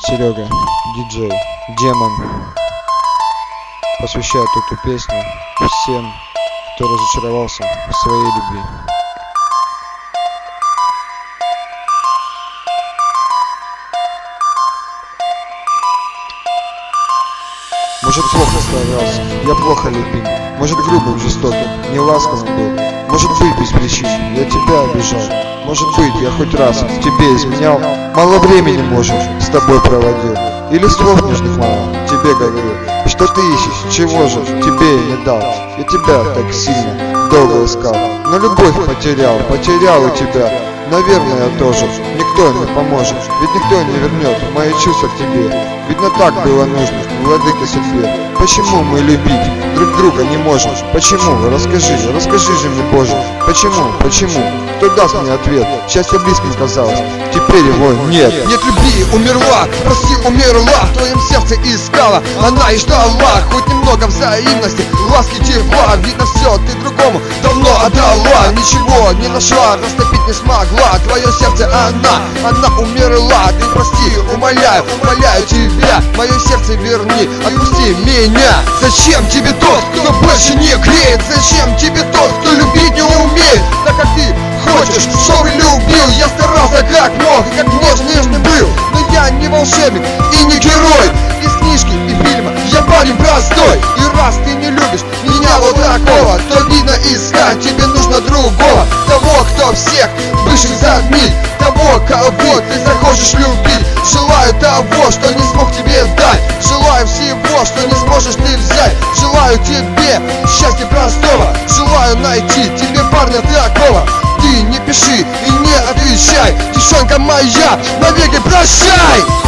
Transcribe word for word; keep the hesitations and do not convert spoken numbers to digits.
Серега, диджей, демон, посвящает эту песню всем, кто разочаровался в своей любви. Может, плохо старался, я плохо любим. Может, грубым, жестоким, не ласковым был. Может быть, без причин я тебя обижал. Может быть, я хоть раз тебе изменял. Мало времени, может, с тобой проводил. Или слов нежных мало тебе говорил. Что ты ищешь, чего же тебе я не дал. Я тебя так сильно долго искал, но любовь потерял, потерял у тебя. Наверное, я тоже, никто не поможет. Ведь никто не вернет мои чувства к тебе. Ведь не так было нужно, владыке судьбе. Почему мы любить друг друга не можем? Почему? Расскажи, расскажи же мне, Боже. Почему? Почему? Кто даст мне ответ? Счастье близким казалось, теперь его нет. Нет любви, умерла, прости, умерла. В твоем сердце искала, она и ждала. Хоть немного взаимности, ласки, тепла. Видно все, ты другому давно отдала. Ничего не нашла, растопить не смогла. Твое сердце она, она умерла. Ты прости, умоляю, умоляю тебя. Мое сердце верни, отпусти меня. Зачем тебе тот, кто больше не греет? Зачем тебе тот, кто любить не умеет? Так как ты хочешь, чтобы любил. Я старался как мог, и как нежный, нежный был. Но я не волшебник и не герой. Из книжки и фильма я парень простой. И раз ты не любишь меня вот такого, то видно искать тебе нужно другого. Того, кто всех бывших затмит. Того, кого ты захочешь любить. Желаю того, что не смог тебе дать. Желаю всего, что не сможешь ты взять. Желаю тебе счастья простого. Желаю найти тебе парня такого. Ты не пиши и не отвечай, девчонка моя, навеки прощай.